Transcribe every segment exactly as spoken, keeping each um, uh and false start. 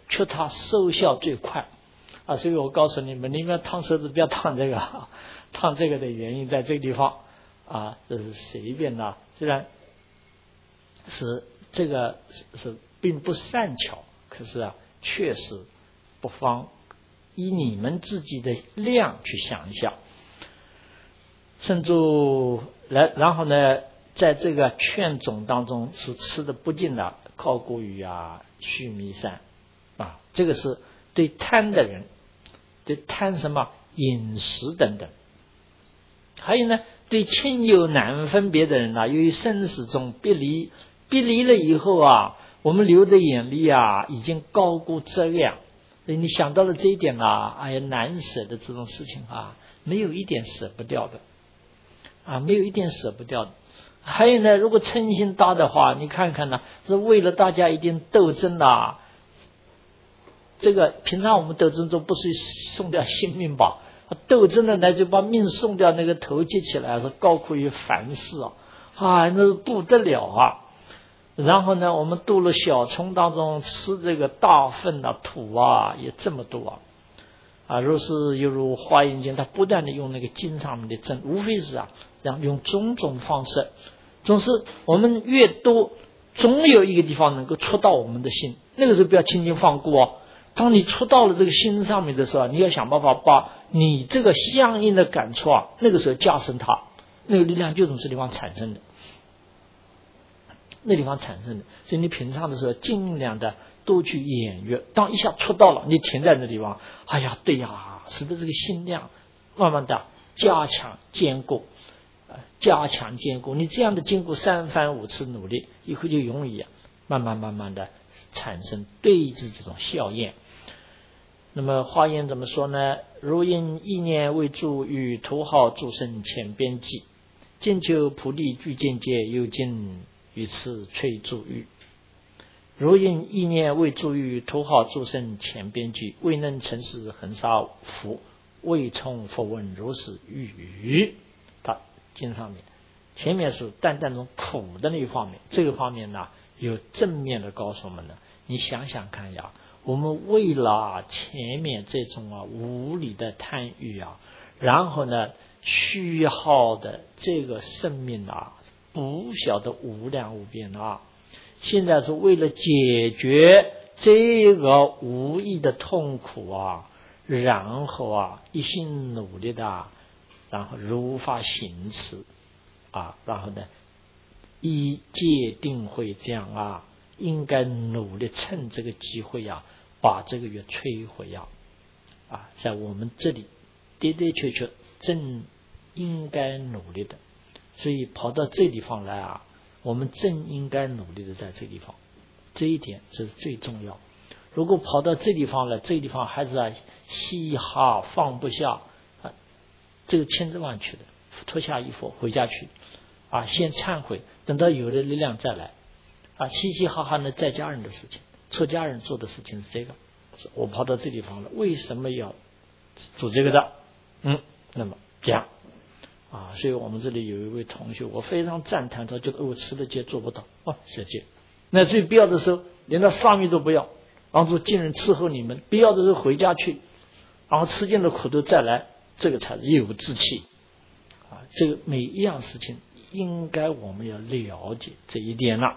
却它收效最快啊！所以我告诉你们，你们烫手指不要烫这个，烫这个的原因在这个地方啊，这是随便的，虽然是这个是并不善巧，可是啊，确实不妨以你们自己的量去想一想，甚至来，然后呢，在这个劝总当中所吃的不尽的靠过鱼啊、须弥山啊，这个是对贪的人，对贪什么饮食等等，还有呢，对亲友难分别的人啊，由于生死中别离，别离了以后啊，我们流的眼泪啊，已经高过这样。你想到了这一点啊，哎呀，难舍的这种事情啊，没有一点舍不掉的啊，没有一点舍不掉的。还有呢，如果嗔心大的话，你看看呢，是为了大家一定斗争啊。这个平常我们斗争中不是送掉性命吧？斗争的呢，就把命送掉，那个头接起来是高过于凡事啊，啊，那是不得了啊。然后呢，我们度了小虫当中吃这个大粪啊、土啊，也这么多啊。啊，若是犹如华严经，他不断的用那个经上面的真，无非是啊，然后用种种方式，总是我们越多，总有一个地方能够触到我们的心。那个时候不要轻轻放过哦。当你触到了这个心上面的时候，你要想办法把你这个相应的感触啊，那个时候加深它，那个力量就从这地方产生的。那地方产生的，所以你平常的时候尽量的多去演阅，当一下触到了，你停在那地方，哎呀，对呀，使得这个心量慢慢的加强坚固，呃，加强坚固。你这样的经过三番五次努力，以后就容易啊，慢慢慢慢的产生对治这种效验。那么华严怎么说呢？如因意念为助与图号诸生前边际，见求菩提具见界，又见于此吹助欲。如因意念为助于图号诸生前边际，未能成事恒沙福，未从佛问如是语。他经上面前面是淡淡从苦的那一方面，这个方面呢有正面的告诉我们呢，你想想看呀，我们为了前面这种啊无理的贪欲啊，然后呢虚耗的这个生命啊，不晓得无量无边啊！现在是为了解决这个无意的痛苦啊，然后啊一心努力的，然后如法行持啊，然后呢依戒定慧这样啊，应该努力趁这个机会啊，把这个月摧毁啊啊，在我们这里的的确确正应该努力的。所以跑到这地方来啊，我们正应该努力的在这地方，这一点是最重要。如果跑到这地方来，这地方还是啊嘻哈放不下啊，这个千真万确的，脱下衣服回家去啊，先忏悔，等到有了力量再来啊，嘻嘻哈哈呢在家人的事情，出家人做的事情是这个，我跑到这地方了，为什么要做这个的？嗯，那么这样。啊，所以我们这里有一位同学，我非常赞叹他，觉得我持了戒做不到哦，舍戒。那最必要的时候，连到上面都不要，然后说尽人伺候你们，必要的时候回家去，然后吃尽了苦头再来，这个才是有志气啊！这个每一样事情，应该我们要了解这一点了。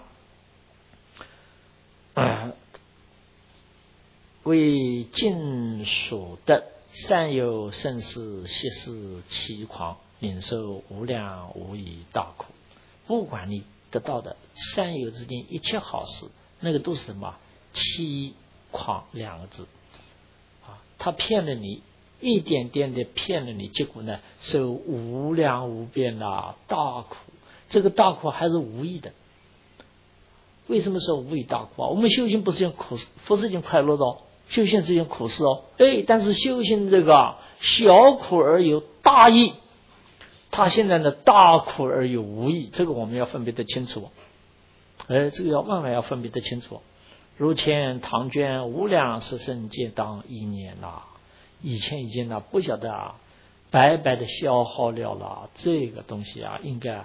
啊，为尽所得，善有甚事，悉是其狂。领受无量无以大苦，不管你得到的善有之间一切好事，那个都是什么欺诳两个字啊！他骗了你，一点点的骗了你，结果呢，受无量无边的大苦。这个大苦还是无意的。为什么说无以大苦啊？我们修行不是件苦事，不是件快乐的哦，修行是件苦事哦。哎，但是修行这个小苦而有大益。他现在呢，大苦而有无益，这个我们要分别得清楚。哎，这个要万万要分别得清楚。如前唐娟无量十圣皆当一年呐、啊，以前已经呢不晓得啊，白白的消耗了了这个东西啊，应该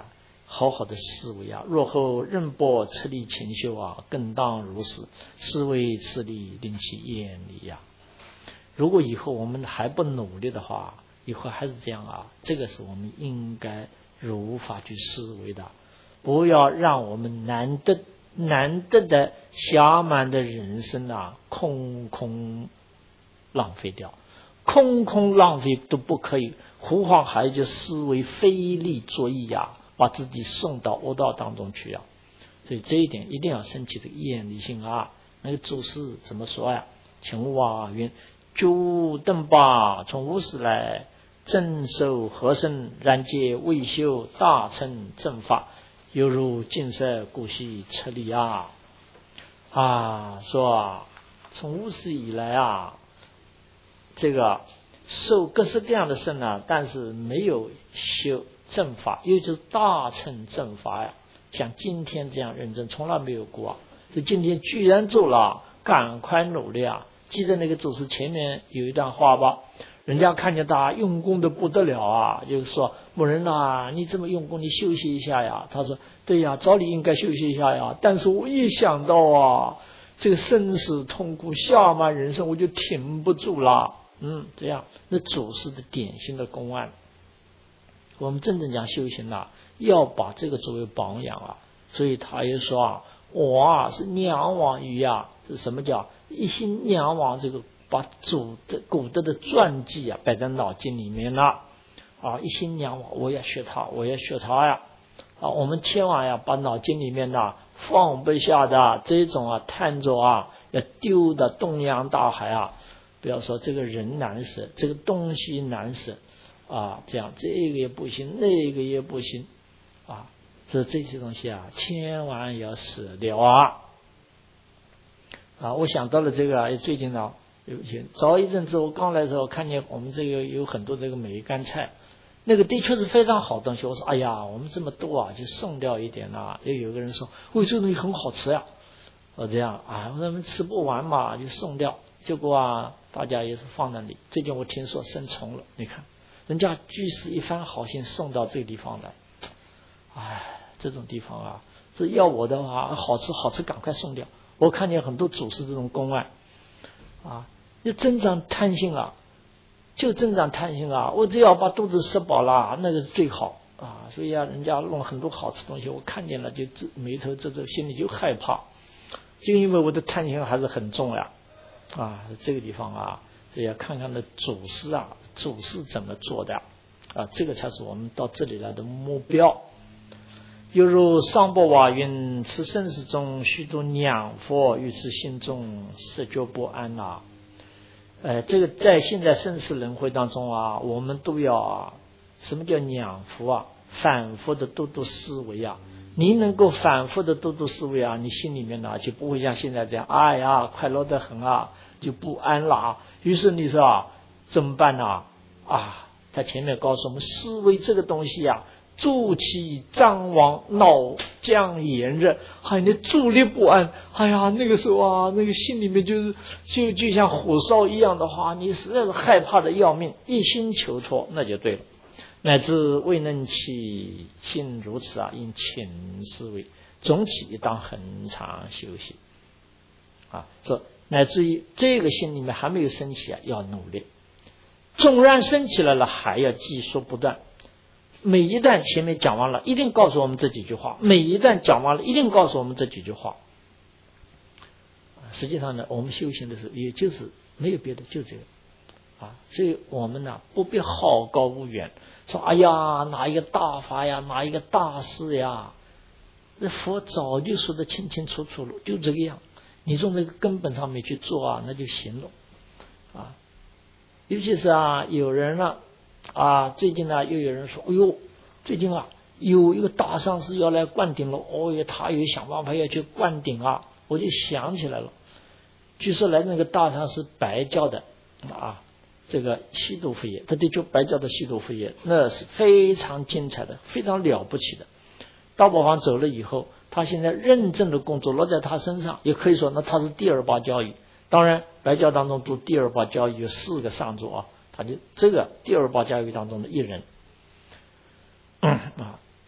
好好的思维啊，若后任波吃力勤修啊，更当如此，是为吃力令其厌离呀。如果以后我们还不努力的话，以后还是这样啊，这个是我们应该如法去思维的，不要让我们难得难得的暇满的人生啊，空空浪费掉，空空浪费都不可以，何况还就思维非利作意呀、啊，把自己送到恶道当中去啊！所以这一点一定要升起这个厌离心啊！那个祖师怎么说呀？请瓦云：诸等吧，从无始来，正受和身，然皆未修大乘正法，犹如净色故悉彻理啊！啊，说啊，从无始以来啊，这个受各式各样的身啊，但是没有修正法，又就是大乘正法呀，像今天这样认真，从来没有过啊！就今天居然做了，赶快努力啊！记得那个祖师前面有一段话吧？人家看见他用功的不得了啊，就是说某人啊，你这么用功，你休息一下呀。他说对呀，照理应该休息一下呀，但是我一想到啊，这个生死痛苦下满人生，我就挺不住了。嗯，这样那祖师的典型的公案，我们真正讲修行啊，要把这个作为榜样啊。所以他也说啊，我啊是仰望于啊，是什么叫一心仰望这个，把祖的古德的传记啊摆在脑筋里面了啊，一心仰望，我要学他，我要学他呀啊！我们千万要把脑筋里面的放不下的这种啊探着啊，要丢的东洋大海啊！不要说这个人难舍，这个东西难舍啊，这样这个也不行，那个也不行啊，这这些东西啊，千万要舍掉啊！啊，我想到了这个，最近呢，有些早一阵子我刚来的时候，看见我们这个有很多这个梅干菜，那个的确是非常好的东西。我说，哎呀，我们这么多啊，就送掉一点啦。又有个人说，喂，这个东西很好吃呀。我这样啊，我们吃不完嘛，就送掉。结果啊，大家也是放那里。最近我听说生虫了，你看，人家居士一番好心送到这个地方来，哎，这种地方啊，这要我的话，好吃好吃，赶快送掉。我看见很多祖师这种公案啊，要增长贪心啊，就增长贪心啊！我只要把肚子吃饱了，那个是最好啊！所以啊，人家弄很多好吃东西，我看见了就眉头皱皱，心里就害怕，就因为我的贪心还是很重呀啊！这个地方啊，所以要看看那祖师啊，祖师怎么做的啊，这个才是我们到这里来的目标。犹如上波瓦云，此生死中许多念佛，于此心中实觉不安呐、啊。呃，这个在现在生死轮回当中啊，我们都要啊，什么叫念佛啊？反复的多多思维啊。你能够反复的多多思维啊，你心里面呢就不会像现在这样，哎呀，快乐得很啊，就不安了啊。于是你说啊，怎么办呢？啊，他前面告诉我们，思维这个东西啊。助其张王脑将炎热，哎，你助力不安，哎呀，那个时候啊，那个心里面就是就就像火烧一样的话，你实在是害怕的要命，一心求脱，那就对了。乃至未能起心如此啊，应勤思维，总体当恒常修习啊。说乃至于这个心里面还没有升起啊，要努力。纵然升起来了，还要继续不断。每一段前面讲完了，一定告诉我们这几句话；每一段讲完了，一定告诉我们这几句话。实际上呢，我们修行的时候，也就是没有别的，就这个啊。所以我们呢，不必好高骛远，说哎呀，哪一个大法呀，哪一个大事呀，那佛早就说得清清楚楚了，就这个样。你从这个根本上面去做啊，那就行了啊。尤其是啊，有人呢。啊，最近呢，又有人说，哎呦，最近啊，有一个大上师要来灌顶了，哦哟，他也想办法要去灌顶啊，我就想起来了，据说来那个大上师白教的啊，这个西毒佛业，他的就白教的西毒佛业，那是非常精彩的，非常了不起的。大宝坊走了以后，他现在认证的工作落在他身上，也可以说，那他是第二把交椅。当然，白教当中读第二把交椅有四个上座啊。他就这个第二把教育当中的一人、嗯、啊，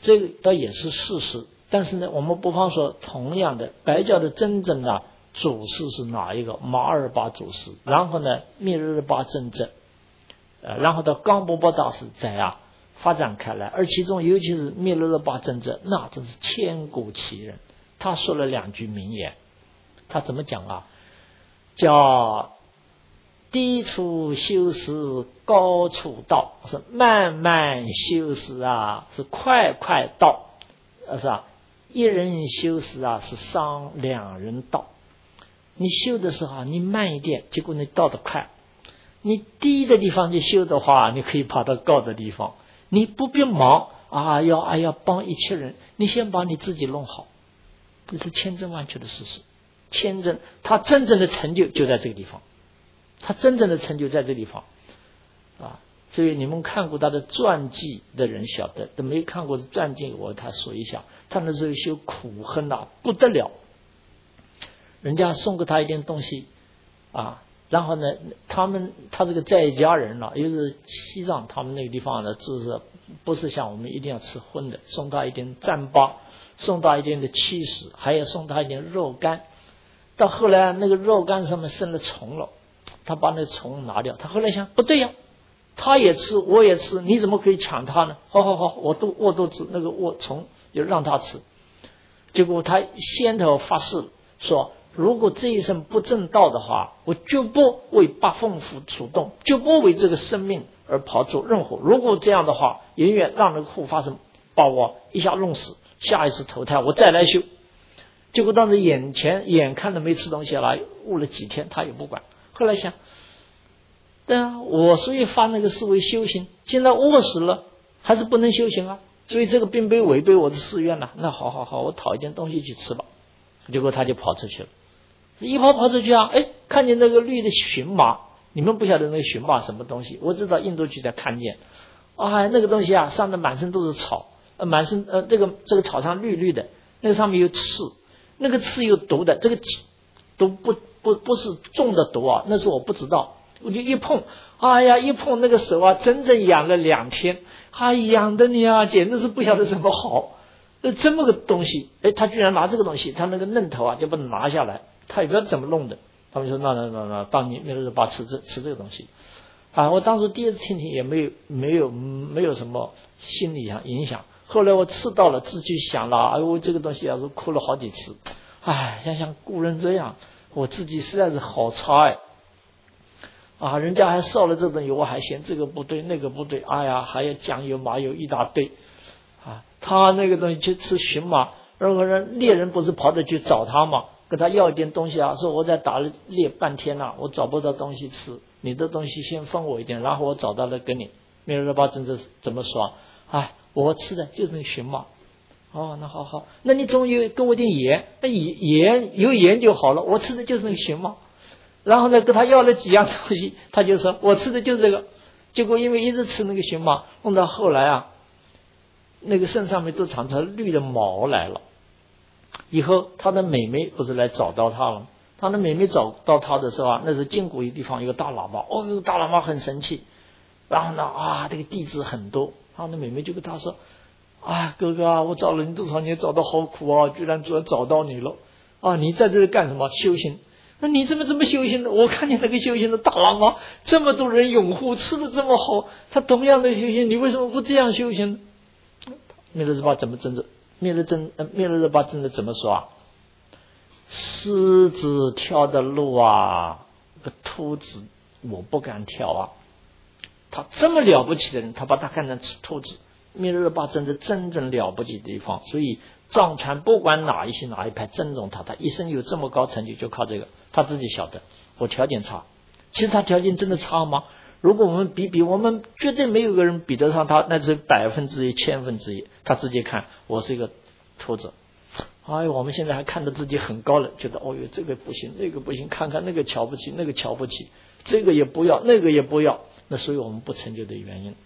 这个倒也是事实。但是呢，我们不妨说，同样的，白教的真正的祖师是哪一个？马尔巴祖师，然后呢，密勒日巴真者，呃，然后到冈波波大师在啊发展开来，而其中尤其是密勒日巴真者，那真是千古奇人。他说了两句名言，他怎么讲啊？叫低处修持，高处道，是慢慢修持啊，是快快道，是吧？一人修持啊，是伤两人道。你修的时候你慢一点，结果你到得快。你低的地方去修的话，你可以跑到高的地方。你不必忙啊，要啊要帮一切人，你先把你自己弄好，这是千真万确的事实。千真，他真正的成就就在这个地方，他真正的成就在这个地方啊。所以你们看过他的传记的人晓得，都没看过的传记我他说一下，他那时候修苦恨啊不得了，人家送给他一点东西啊，然后呢他们他这个在家人了、啊，又是西藏他们那个地方呢，就是不是像我们一定要吃荤的，送他一点糌粑，送他一点的七食，还要送他一点肉干。到后来那个肉干上面生了虫了，他把那个虫拿掉，他后来想不对呀，他也吃我也吃，你怎么可以抢他呢？好好好，我都我都吃，那个我虫就让他吃。结果他先头发誓说，如果这一生不正道的话，我就不为八凤符主动，就不为这个生命而跑做任何。如果这样的话，永远让那个护法神把我一下弄死，下一次投胎我再来修。结果当时眼前眼看着没吃东西了，悟了几天他也不管。后来想，对啊，我所以发那个是为修行，现在饿死了还是不能修行啊，所以这个并没违背我的誓愿了。那好好好，我讨一点东西去吃吧。结果他就跑出去了，一跑跑出去啊，哎，看见那个绿的荨麻，你们不晓得那个荨麻什么东西，我知道印度去才看见啊，那个东西啊，上面满身都是草，呃，满身呃这个这个草上绿绿的，那个上面有刺，那个刺有毒的，这个都不不不是中的毒啊，那是我不知道，我就一碰，哎呀，一碰那个手啊，整整痒了两天，哎，痒的你啊，简直是不晓得怎么好。那这么个东西，哎，他居然拿这个东西，他那个嫩头啊，就把它拿下来，他也不知道怎么弄的。他们说那那那那，当你密勒日巴吃这吃这个东西啊，我当时第一次听听也没有没有没有什么心理上影响。后来我吃到了，自己想了，哎呦，这个东西要是哭了好几次，哎，想想古人这样，我自己实在是好差哎。啊，人家还烧了这东西，我还嫌这个不对那个不对，哎呀，还要酱油麻油一大堆啊。他那个东西去吃荨麻，任何人猎人不是跑着去找他嘛，跟他要一点东西啊，说我在打猎半天了、啊，我找不到东西吃，你的东西先分我一点，然后我找到了给你。密勒日巴真的怎么说？哎，我吃的就是那个荨麻。哦，那好好，那你总有跟我点盐，那盐有盐就好了，我吃的就是那个荨麻。然后呢，跟他要了几样东西，他就说我吃的就是这个。结果因为一直吃那个荨麻，弄到后来啊，那个身上面都长出绿的毛来了。以后他的妹妹不是来找到他了，他的妹妹找到他的时候啊，那是经过一个地方有个大喇叭，哦，这个大喇叭很神气，然后呢啊，这个弟子很多，然后那妹妹就跟他说，啊，哥哥啊，我找了你多少年，找到好苦啊，居然终于找到你了啊！你在这里干什么？修行？那你怎么这么修行的？我看见那个修行的大喇嘛，这么多人拥护，吃的这么好，他同样的修行，你为什么不这样修行？密勒日巴怎么真的？密勒真呃，密勒日巴真的怎么说啊？狮子跳的路啊，个兔子我不敢跳啊。他这么了不起的人，他把他看成兔子。密勒日巴真的真正了不起的地方，所以藏传不管哪一些哪一派尊重他，他一生有这么高成就，就靠这个。他自己晓得，我条件差，其实他条件真的差吗？如果我们比比，我们绝对没有个人比得上他，那是百分之一、千分之一。他自己看，我是一个兔子。哎，我们现在还看着自己很高了，觉得哦哟，这个不行，那个不行，看看那个瞧不起，那个瞧不起，这个也不要，那个也不要，那所以我们不成就的原因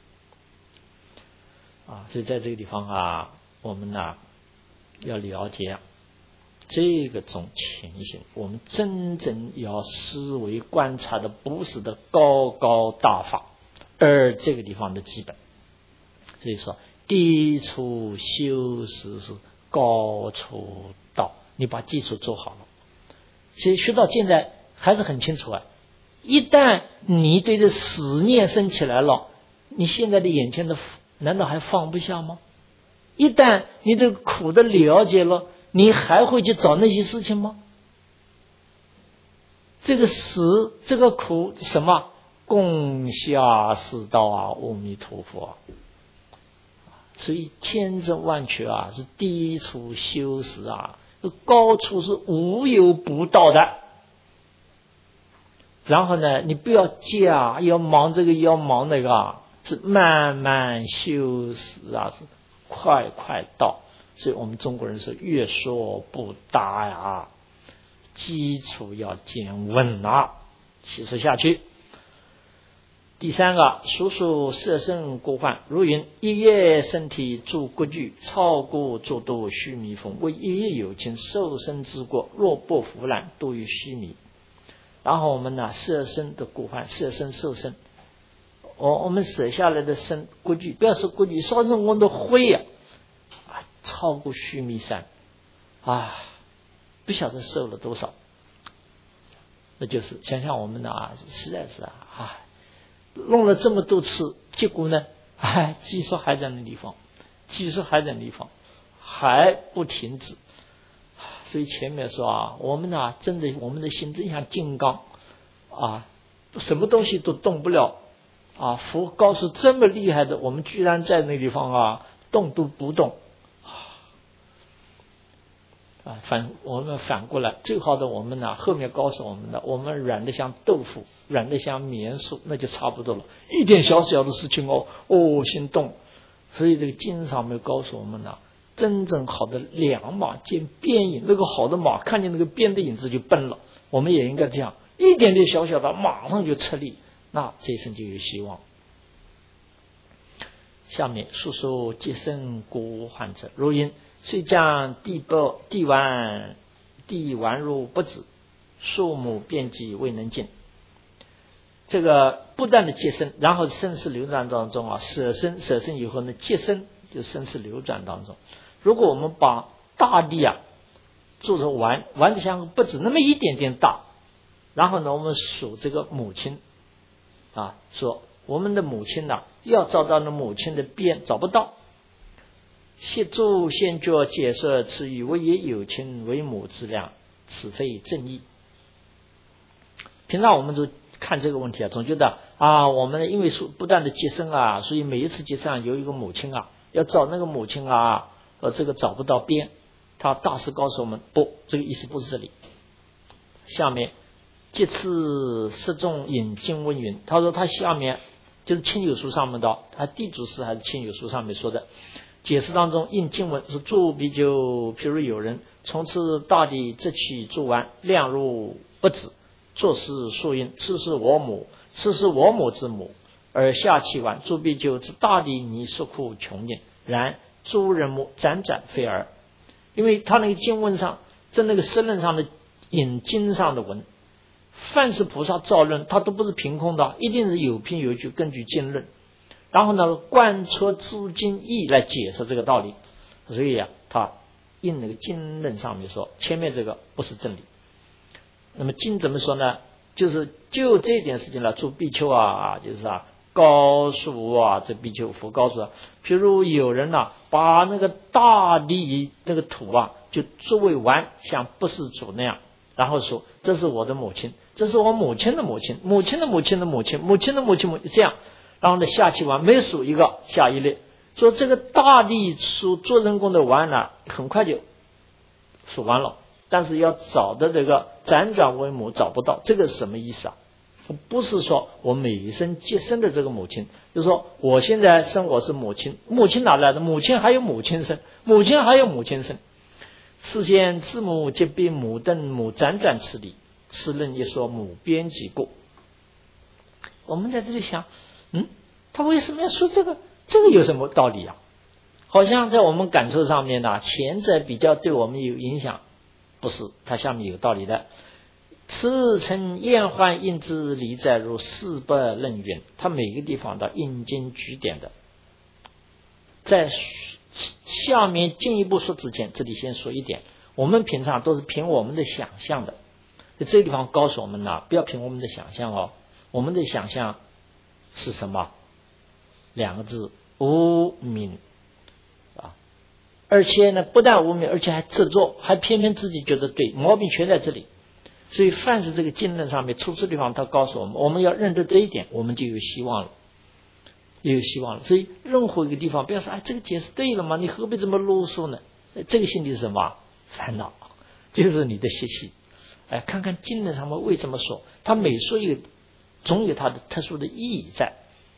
啊。所以在这个地方啊，我们呢、啊、要了解这个种情形，我们真正要思维观察的不是的高高大法，而这个地方的基本。所以说低处修实是高处道，你把基础做好了。其实学到现在还是很清楚啊，一旦你对这思念生起来了，你现在的眼前的难道还放不下吗？一旦你对苦的了解了，你还会去找那些事情吗？这个死，这个苦，什么？共下士道啊，阿弥陀佛啊！所以千真万确啊，是低处修实啊，高处是无有不到的。然后呢，你不要急啊，要忙这个要忙那个啊，是慢慢修实啊，是快快到。所以我们中国人说越说不答呀，基础要坚稳啊，其实下去。第三个，数数色身过患，如云：一叶身体诸国具，超过诸多须弥风，为一叶有情受身之过，若不腐烂，多于须弥。然后我们呢，色身的过患，色身受身，我我们舍下来的身国具，不要说国具，烧成我的灰呀、啊，超过须弥山啊，不晓得受了多少。那就是想想我们呢啊，实在是啊。啊弄了这么多次，结果呢，哎，技术还在那地方，技术还在那地方，还不停止。所以前面说啊，我们呢，真的，我们的心真像金刚啊，什么东西都动不了啊。佛告诉这么厉害的，我们居然在那地方啊，动都不动啊。反我们反过来，最好的我们呢，后面告诉我们的，我们软的像豆腐。软的像棉树，那就差不多了。一点小小的事情哦，哦，心动。所以这个经上面告诉我们呢，真正好的良马见鞭影，那个好的马看见那个鞭的影子就奔了。我们也应该这样，一点点小小的，马上就出力，那这一生就有希望。下面述说皆生过患者，如因虽将地薄地顽地顽如不止，树木遍及未能尽。这个不断的接生，然后生死流转当中啊，舍身舍身以后呢，接生就生死流转当中。如果我们把大地啊做成丸，丸子像不止那么一点点大，然后呢，我们数这个母亲啊，说我们的母亲呢、啊，要找到那母亲的边找不到，协助先觉解说此语为也有情为母之量，此非正义。平常我们都看这个问题啊，总觉得啊，我们因为不断的接生啊，所以每一次接生、啊、有一个母亲啊，要找那个母亲啊，呃，这个找不到边。他大师告诉我们，不，这个意思不是这里。下面这次释众引经问云，他说他下面就是亲友书上面的，他地主师还是亲友书上面说的解释当中引经文说，诸比丘，譬如有人从此大地折取诸丸，量入不止。作是树因，此是我母，此是我母之母，而下其丸，诸比丘之大地泥所库穷尽，然诸人母辗转非尔。因为他那个经文上，在那个声论上的引经上的文，凡是菩萨造论，他都不是凭空的，一定是有凭有据，根据经论，然后呢，贯彻诸经义来解释这个道理。所以啊，他印那个经论上面说，前面这个不是真理。那么经怎么说呢？就是就这点事情了，诸比丘啊，就是啊，告诉啊，这比丘佛告诉啊，譬如有人呐、啊，把那个大地那个土啊，就作为丸，像不是主那样，然后说这是我的母亲，这是我母亲的母亲，母亲的母亲的母亲，母亲的母亲母亲这样，然后呢下去完每数一个下一类，说这个大地数做人工的丸呢，很快就数完了。但是要找的这个辗转为母找不到，这个是什么意思啊？不是说我每一生接生的这个母亲，就是说我现在生我是母亲，母亲哪来的？母亲还有母亲生，母亲还有母亲生。事先自母皆被母等母辗转此理，此论也说母边即过。我们在这里想，嗯，他为什么要说这个？这个有什么道理啊？好像在我们感受上面呢，前者比较对我们有影响。不是，它下面有道理的。此称厌患应之理在如四百论云，它每个地方的引经据典的。 在下面进一步说之前，这里先说一点，我们平常都是凭我们的想象的，在这个地方告诉我们呢，不要凭我们的想象哦，我们的想象是什么？两个字，无明啊！而且呢，不但无明，而且还执着，还偏偏自己觉得对，毛病全在这里。所以，凡是这个经论上面出处地方，他告诉我们，我们要认得这一点，我们就有希望了，也有希望了。所以，任何一个地方，不要说哎，这个解释对了吗？你何必这么啰嗦呢？这个心里是什么烦恼？就是你的习气。哎，看看经论上面为什么说，他每说一个，总有它的特殊的意义在。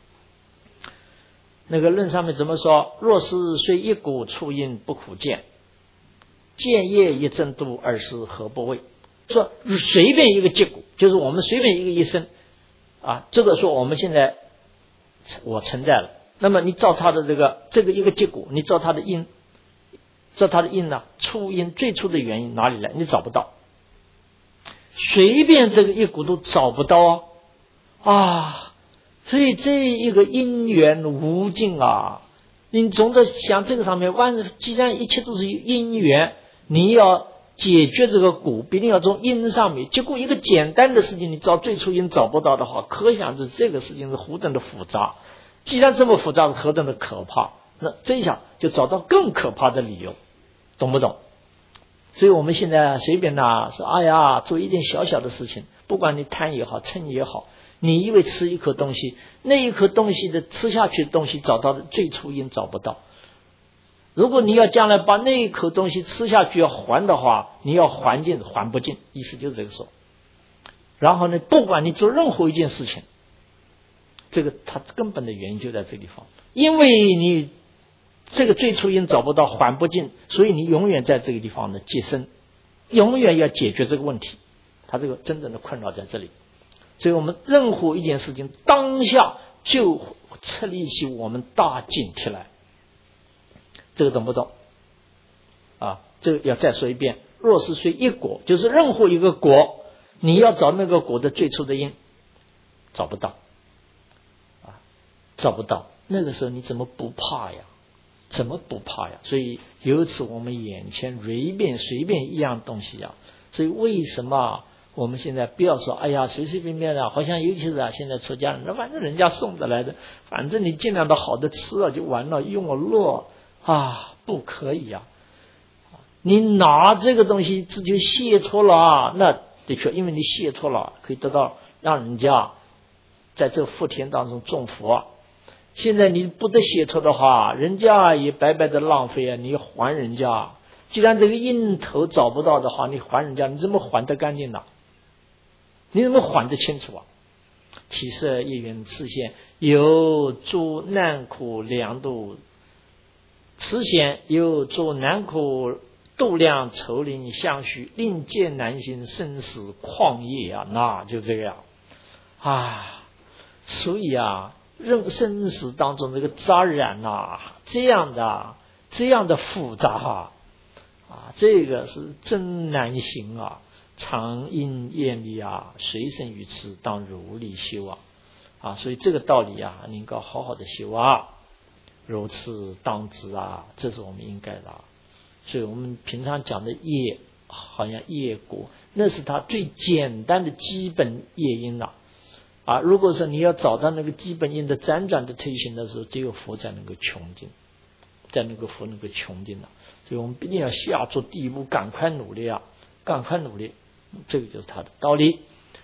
那个论上面怎么说？若是虽一股触因不可见，见业一正度，而是何不为？说随便一个结果，就是我们随便一个一生啊，这个说我们现在我存在了，那么你照它的这个这个一个结果，你照它的因，照它的因呢，初因最初的原因哪里来？你找不到，随便这个一股都找不到啊啊！所以这一个因缘无尽啊，你总得想这个上面万，既然一切都是因缘，你要解决这个果，必定要从因上面。结果一个简单的事情，你找最初因找不到的话，可想而知这个事情是何等的复杂。既然这么复杂，是何等的可怕，那这一下就找到更可怕的理由，懂不懂？所以我们现在随便呐说，哎呀，做一件小小的事情，不管你贪也好，嗔也好，你以为吃一颗东西，那一颗东西的吃下去的东西找到的最初因找不到。如果你要将来把那一口东西吃下去要还的话，你要还尽还不尽，意思就是这个说。然后呢，不管你做任何一件事情，这个它根本的原因就在这个地方，因为你这个最初因找不到还不尽，所以你永远在这个地方呢寄生，永远要解决这个问题，它这个真正的困扰在这里。所以我们任何一件事情当下就策立起我们大警惕来，这个懂不懂啊？这个要再说一遍，若是虽一果，就是任何一个果，你要找那个果的最初的因找不到啊，找不到，那个时候你怎么不怕呀？怎么不怕呀？所以由此我们眼前随便随便一样东西呀，所以为什么我们现在不要说哎呀随随便便的，好像尤其是啊现在出家人，那反正人家送的来的，反正你尽量的好的吃了就完了，用了乐啊，不可以啊！你拿这个东西自己谢错了啊，那的确因为你谢错了，可以得到让人家在这福田当中种福啊。现在你不得写错的话，人家也白白的浪费啊！你还人家，既然这个因头找不到的话，你还人家，你怎么还得干净呢？你怎么还得清楚啊？其实一缘示现，有诸难苦两度，此显有诸难苦度量愁灵相续，令见难行生死旷野啊！那就这个样啊，所以啊。任生死当中这个杂染呐，这样的这样的复杂啊，啊，这个是真难行啊！常因业力啊，随身于此，当如理修啊！啊，所以这个道理啊，你应该好好的修啊，如此当知啊，这是我们应该的。所以我们平常讲的业，好像业果，那是它最简单的基本业因了。啊，如果说你要找到那个基本因的辗转的推行的时候，只有佛才能够穷尽，在那个佛能够穷尽了。所以我们一定要下做第一步，赶快努力啊，赶快努力，这个就是它的道理。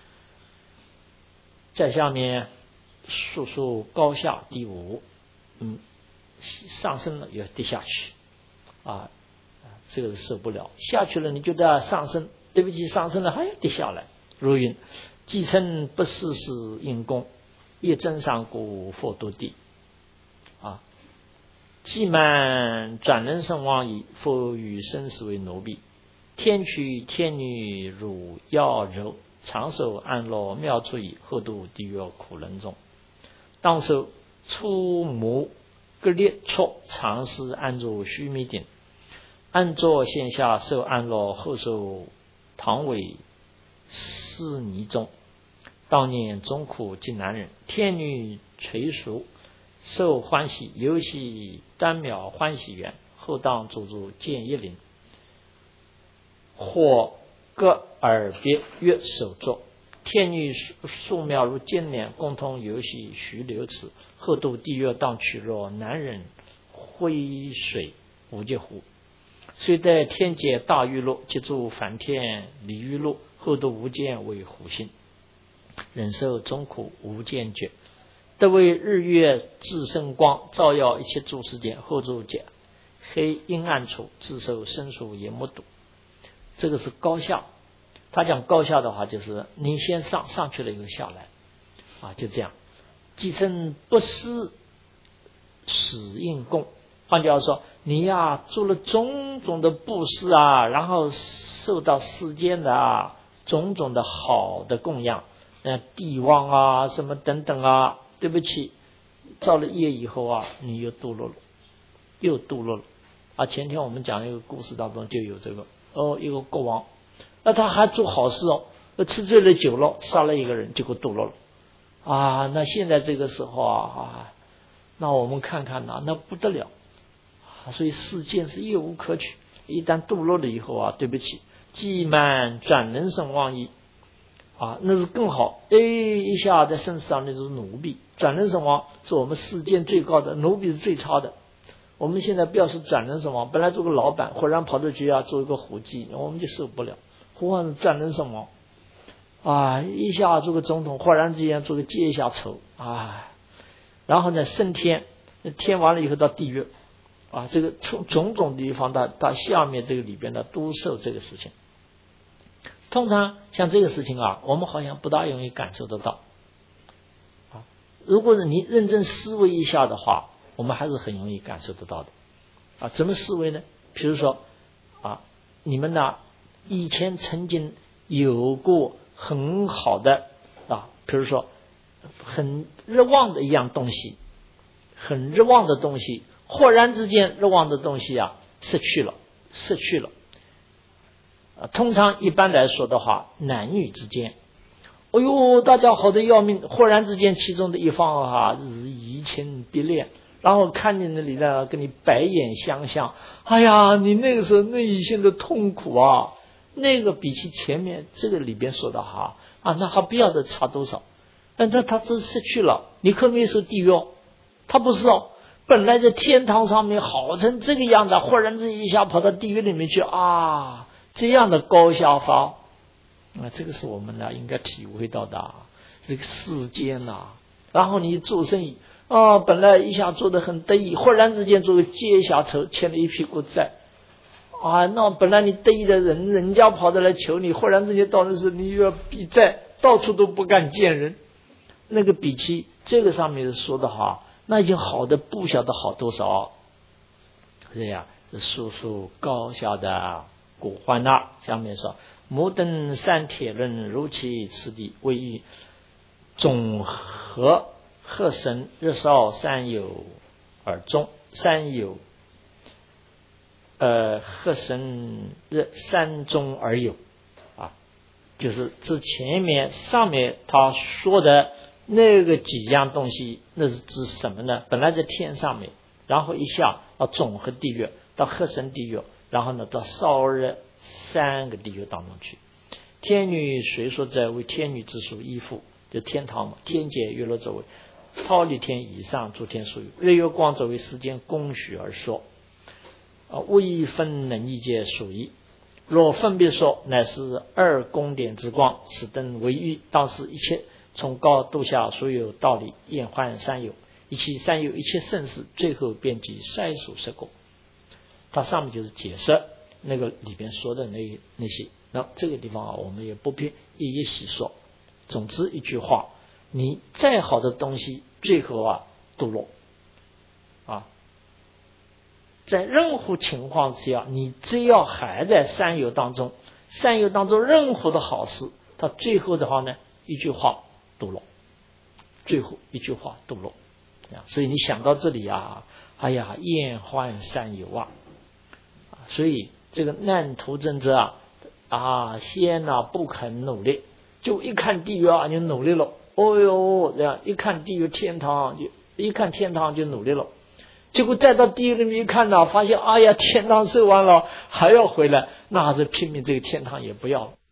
在下面述说高下第五，嗯，上升了也跌下去，啊，这个是受不了，下去了你觉得上升，对不起，上升了还要跌下来，如云。既称不世事因功，业真上故佛多地啊！既满转人生亡矣，佛与生死为奴婢。天驱天女汝要柔，长寿安乐妙处矣，后度地狱苦人中。当受出母割裂错，常施安住须弥顶，安坐线下受安乐，后受堂尾湿泥中。当年终苦尽难忍，天女垂赎， 受欢喜，游喜单渺欢喜园，后当足足见一林，或各耳别月首座，天女素妙如金莲，共同游戏徐流池，后度地月当取若男人挥水无界湖，虽得天界大玉露，即住梵天离玉露，后度无间为虎心，忍受终苦无间觉，得为日月自生光，照耀一切诸世间，后住界黑阴暗处，自受生疏也目睹。这个是高下，他讲高下的话，就是你先上上去了以后下来啊，就这样。继承不施使应供，换句话说，你呀做了种种的布施啊，然后受到世间的啊种种的好的供养，呃帝王啊什么等等啊，对不起，造了业以后啊，你又堕落了，又堕落了啊。前天我们讲一个故事当中就有这个。哦，一个国王，那他还做好事哦，吃醉了酒了，杀了一个人，结果堕落了啊！那现在这个时候啊，那我们看看呐，那不得了啊！所以世间是业无可取，一旦堕落了以后啊，对不起，既满转人生妄意啊，那是更好。哎，一下在生死上那就是奴婢，转人生王是我们世间最高的，奴婢是最差的。我们现在不要说转人生王，本来做个老板，忽然跑出去啊做一个伙计，我们就受不了。何况是转人生王啊，一下做个总统，忽然之间做个阶下囚啊，然后呢升天，天完了以后到地狱啊，这个从种种地方到到下面这个里边呢都受这个事情。通常像这个事情啊，我们好像不大容易感受得到啊。如果是你认真思维一下的话，我们还是很容易感受得到的啊。怎么思维呢？比如说啊，你们呢以前曾经有过很好的啊，比如说很热望的一样东西，很热望的东西，忽然之间热望的东西啊失去了，失去了。啊，通常一般来说的话，男女之间，哎呦，大家好的要命，忽然之间其中的一方啊是移情别恋。然后看见那里呢，跟你白眼相向，哎呀，你那个时候内心的痛苦啊，那个比起前面这个里边说的哈啊，那还不要的差多少？但他他这失去了，你可没说地狱哦，他不是哦，本来在天堂上面好成这个样子，忽然之一下跑到地狱里面去啊，这样的高下法啊，这个是我们呢应该体会到的这个世间呐。然后你做生意。啊，本来一下做得很得意，忽然之间做个阶下囚，欠了一屁股债啊！那本来你得意的人，人家跑得来求你，忽然之间到的是你又要避债，到处都不敢见人。那个比起这个上面说的话，那已经好的不晓得好多少。这样是叔叔高下的古欢呐。下面说：摩登三铁论如其次第，为于总和。鹤神日少三有而终，三有呃鹤神日三中而有啊，就是这前面上面他说的那个几样东西，那是指什么呢？本来在天上面，然后一下到总和地狱，到鹤神地狱，然后呢到少日三个地狱当中去。天女虽说者为天女之属依附，就天堂嘛，天界月落作为。超离天以上诸天属于日月光作为时间供许而说啊，未分能意界属一。若分别说，乃是二宫殿之光，此等为喻。当时一切从高度下所有道理，厌患三有，一切三有一切盛世，最后便即筛数实果。它上面就是解释那个里边说的那那些，那这个地方啊，我们也不必一一细说。总之一句话。你再好的东西，最后啊堕落啊！在任何情况之下，你只要还在三有当中，三有当中任何的好事，它最后的话呢，一句话堕落，最后一句话堕落啊！所以你想到这里啊，哎呀，厌患三有啊！所以这个难途正者啊啊，先啊不肯努力，就一看地狱啊，就努力了。哦哟，这样一看地狱天堂就一看天堂就努力了。结果再到地狱里面一看呢，发现哎呀天堂受完了还要回来，那还是拼命这个天堂也不要了。